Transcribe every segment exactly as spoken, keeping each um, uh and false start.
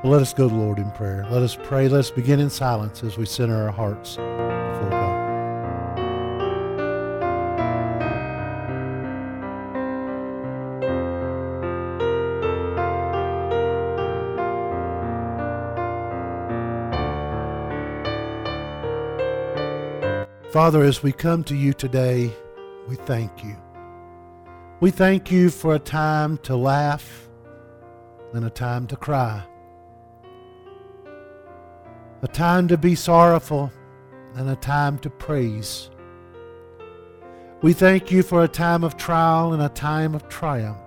Well, let us go to the Lord in prayer. Let us pray. Let us begin in silence as we center our hearts before God. Father, as we come to you today, we thank you. We thank you for a time to laugh and a time to cry. A time to be sorrowful and a time to praise. We thank you for a time of trial and a time of triumph.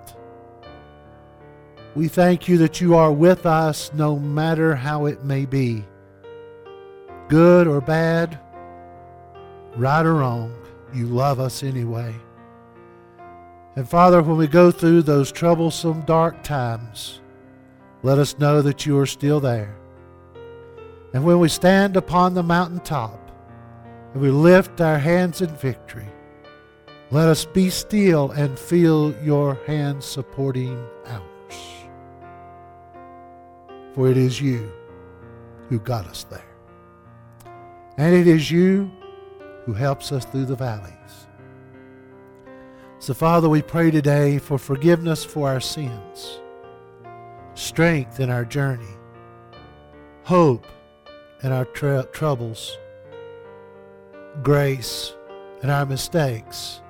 We thank you that you are with us no matter how it may be, good or bad, right or wrong. You love us anyway. And Father, when we go through those troublesome, dark times, let us know that you are still there. And when we stand upon the mountaintop and we lift our hands in victory, let us be still and feel your hand supporting ours. For it is you who got us there. And it is you who helps us through the valleys. So, Father, we pray today for forgiveness for our sins, strength in our journey, hope in our tr- troubles, grace in our mistakes,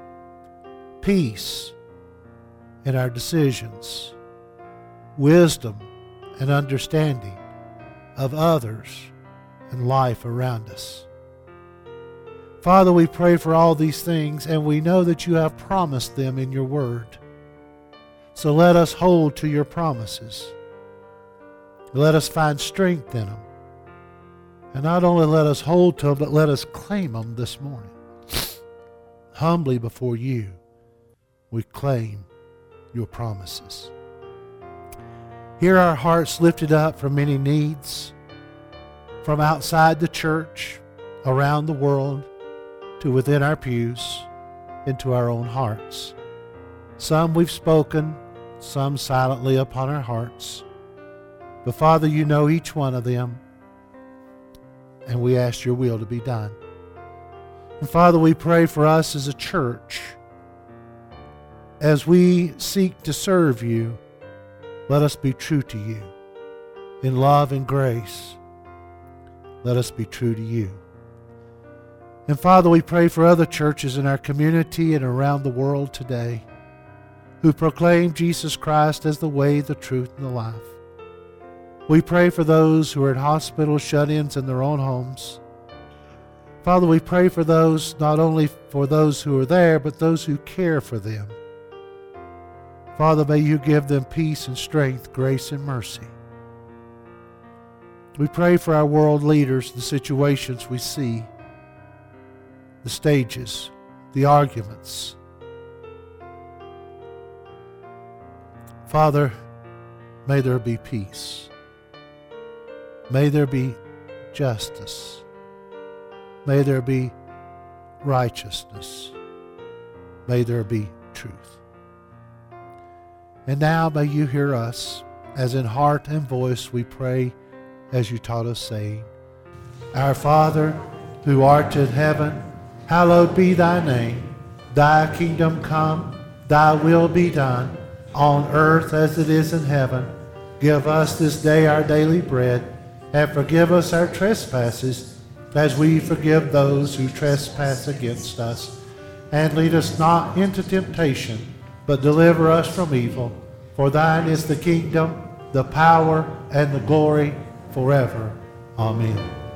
peace in our decisions, wisdom and understanding of others and life around us. Father, we pray for all these things, and we know that you have promised them in your word. So let us hold to your promises. Let us find strength in them. And not only let us hold to them, but let us claim them this morning. Humbly before you, we claim your promises. Hear our hearts lifted up for many needs, from outside the church, around the world, to within our pews, into our own hearts. Some we've spoken, some silently upon our hearts. But Father, you know each one of them, and we ask your will to be done. And Father, we pray for us as a church. As we seek to serve you, let us be true to you. In love and grace, let us be true to you. And Father, we pray for other churches in our community and around the world today who proclaim Jesus Christ as the way, the truth, and the life. We pray for those who are in hospitals, shut-ins in their own homes. Father, we pray for those, not only for those who are there, but those who care for them. Father, may you give them peace and strength, grace and mercy. We pray for our world leaders, the situations we see, the stages, the arguments. Father, may there be peace. May there be justice. May there be righteousness. May there be truth. And now may you hear us, as in heart and voice we pray as you taught us, saying, Our Father, who art in heaven, hallowed be thy name. Thy kingdom come, thy will be done, on earth as it is in heaven. Give us this day our daily bread, and forgive us our trespasses, as we forgive those who trespass against us. And lead us not into temptation, but deliver us from evil. For thine is the kingdom, the power, and the glory forever. Amen.